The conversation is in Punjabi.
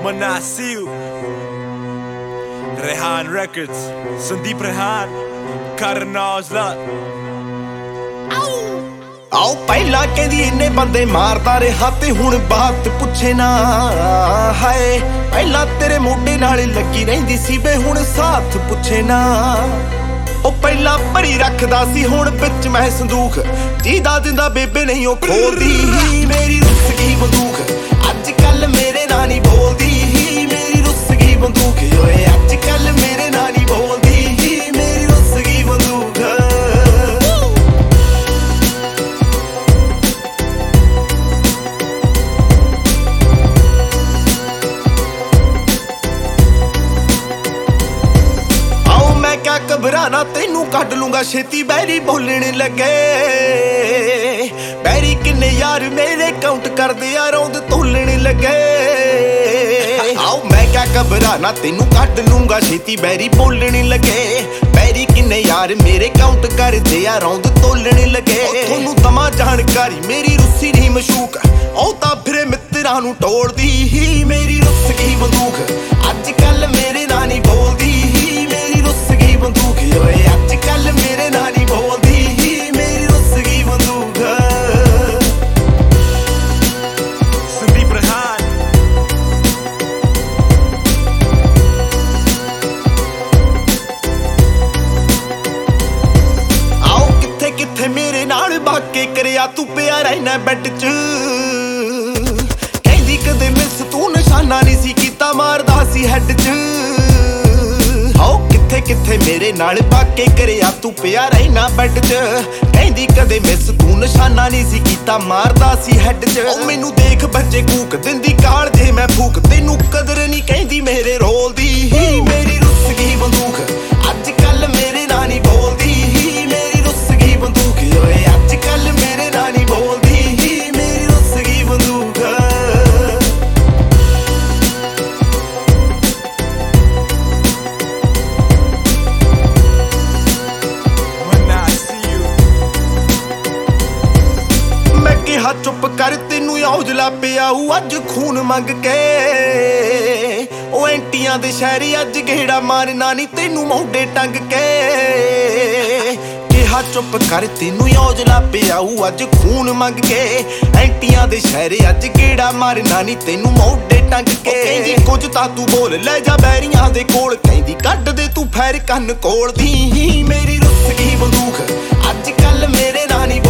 Manasiu, Rehan Records, Sandeep Rehan, Karan Aujla। ਆਓ ਪਹਿਲਾਂ ਕਹਿੰਦੀ ਇੰਨੇ ਬੰਦੇ ਮਾਰਦਾ ਰਿਹਾ ਤੇ ਹੁਣ ਬਾਤ ਪੁੱਛੇ ਨਾ ਹਾਏ ਪਹਿਲਾਂ ਤੇਰੇ ਮੋਢੇ ਨਾਲ ਲੱਗੀ ਰਹਿੰਦੀ ਸੀ ਵੇ ਹੁਣ ਸਾਥ ਪੁੱਛੇ ਨਾ ਉਹ ਪਹਿਲਾਂ ਭਰੀ ਰੱਖਦਾ ਸੀ ਹੁਣ ਵਿੱਚ ਮੈਂ ਸੰਦੂਖ ਜੀਦਾ ਦਿੰਦਾ ਬੇਬੇ ਨਹੀਂ ਉਹ ਖੋਲਦੀ ਮੇਰੀ ਰੁੱਸ ਗਈ ਬੰਦੂਕ ਅੱਜ ਕੱਲ ਮੇਰੇ ਨਾਲ ਨਹੀਂ ਬੋਲਦੀ ਮੇਰੀ ਰੁੱਸ ਗਈ ਬੰਦੂਕ ਓਏ ਅੱਜ ਕੱਲ ਮੇਰੇ ਨਾਲ ਨਹੀਂ ਬੋਲਦੀ ਮੇਰੀ ਰੁੱਸ ਗਈ ਬੰਦੂਕ ਘਬਰਾਣਾ ਤੈਨੂੰ ਕੱਢ ਲੂੰਗਾ ਛੇਤੀ ਬੈਰੀ ਬੋਲਣ ਲੱਗੇ ਬੈਰੀ ਕਿੰਨੇ ਯਾਰ ਮੇਰੇ ਕਾਊਂਟ ਕਰਦੇ ਆ ਰੌਂਦ ਤੋਲਣ ਲੱਗੇ ਆਓ ਮੈਂ ਕਿਆ ਘਬਰਾਣਾ ਤੈਨੂੰ ਕੱਢ ਲੂੰਗਾ ਛੇਤੀ ਬੈਰੀ ਬੋਲਣ ਲੱਗੇ ਬੈਰੀ ਕਿੰਨੇ ਯਾਰ ਮੇਰੇ ਕਾਊਂਟ ਕਰਦੇ ਆ ਰੌਂਦ ਤੋਲਣ ਲੱਗੇ ਤੁਹਾਨੂੰ ਦਮਾ ਜਾਣਕਾਰੀ ਮੇਰੀ ਰੁੱਸੀ ਨਹੀਂ ਮਸ਼ੂਕ ਉਹ ਤਾਂ ਫਿਰੇ ਮਿੱਤਰਾਂ ਨੂੰ ਟੋੜਦੀ ਹੀ ਮੇਰੀ ਰੁੱਸ ਗਈ ਬੰਦੂਕ ਅੱਜ ਕੱਲ ਮੇਰੇ ਨਾਲ ਨਹੀਂ ਬੋਲਦੀ ਮੇਰੀ ਰੁੱਸ ਗਈ ਬੰਦੂਕ ਓਏ ਅੱਜ ਕੱਲ ਮੇਰੇ ਨਾਲ ਨਹੀਂ ਬੋਲਦੀ ਮੇਰੀ ਰੁੱਸ ਗਈ ਬੰਦੂਕ Sandeep Rehan, ਆਓ ਕਿੱਥੇ ਕਿੱਥੇ ਮੇਰੇ ਨਾਲ ਬਾਕੇ ਕਰਿਆ ਤੂੰ ਪਿਆ ਰਹਿਣਾ ਬੈੱਡ 'ਚ ਕਹਿੰਦੀ ਕਦੇ ਮਿਸ ਤੂੰ ਨਿਸ਼ਾਨਾ ਨਹੀਂ ਸੀ ਕੀਤਾ ਮਾਰਦਾ ਸੀ ਹੈੱਡ 'ਚ ਆਓ ਕਿੱਥੇ ਕਿੱਥੇ ਮੇਰੇ ਨਾਲ ਬਾਕੇ ਕਰਿਆ ਤੂੰ ਪਿਆ ਰਹਿਣਾ ਬੈੱਡ 'ਚ ਕਹਿੰਦੀ ਕਦੇ ਮਿਸ ਤੂੰ ਨਿਸ਼ਾਨਾ ਨਹੀਂ ਸੀ ਕੀਤਾ ਮਾਰਦਾ ਸੀ ਹੈੱਡ 'ਚ ਉਹ ਮੈਨੂੰ ਦੇਖ ਬੱਚੇ ਕੂਕ ਦਿੰਦੀ ਕਾਲ ਜੇ ਮੈਂ ਫੂਕ ਤੈਨੂੰ ਕਦਰ ਨਹੀਂ ਕਹਿੰਦੀ ਮੇਰੇ ਰੋਲ ਦੀ ਮੇਰੀ ਰੁੱਸ ਗਈ ਬੰਦੂਕ ਅੱਜ ਕੱਲ ਮੇਰੇ ਨਾਲ ਨਹੀਂ ਬੋਲਦੀ ਮੇਰੀ ਰੁੱਸ ਗਈ ਬੰਦੂਕ ਓਏ ਅੱਜ ਕੱਲ ਮੇਰੇ ਨਾਲ ਨਹੀਂ ਬੋਲਦੀ ਮੇਰੀ ਰੁੱਸ ਗਈ ਬੰਦੂਕ Manasiu, ਮੈਂ ਕਿਹਾ ਚੁੱਪ ਕਰ ਤੈਨੂੰ ਔਜਲਾ ਪਿਆ ਅੱਜ ਖੂਨ ਮੰਗ ਕੇ ਉਹ ਐਂਟੀਆਂ ਦੇ ਸ਼ਹਿਰੀ ਅੱਜ ਘੇੜਾ ਮਾਰਨਾ ਨਹੀਂ ਤੈਨੂੰ ਮੋਢੇ ਟੰਗ ਕੇ ਕਿਹਾ ਚੁੱਪ ਕਰ ਤੈਨੂੰ ਔਜਲਾ ਪਿਆ ਅੱਜ ਖੂਨ ਮੰਗ ਕੇ ਐਂਟੀਆਂ ਦੇ ਸ਼ਹਿਰੀ ਅੱਜ ਘੇੜਾ ਮਾਰਨਾ ਨਹੀਂ ਤੈਨੂੰ ਮੋਢੇ ਟੰਗ ਕੇ ਕਹਿੰਦੀ ਕੁਝ ਤਾਂ ਤੂੰ ਬੋਲ ਲੈ ਜਾ ਬੈਰੀਆਂ ਦੇ ਕੋਲ ਕਹਿੰਦੀ ਕੱਢ ਦੇ ਤੂੰ ਫੈਰ ਕੰਨ ਕੋਲ ਦੀ ਮੇਰੀ ਰੁੱਸ ਗਈ ਬੰਦੂਕ ਅੱਜ ਕੱਲ ਮੇਰੇ ਨਾਲ ਨਹੀਂ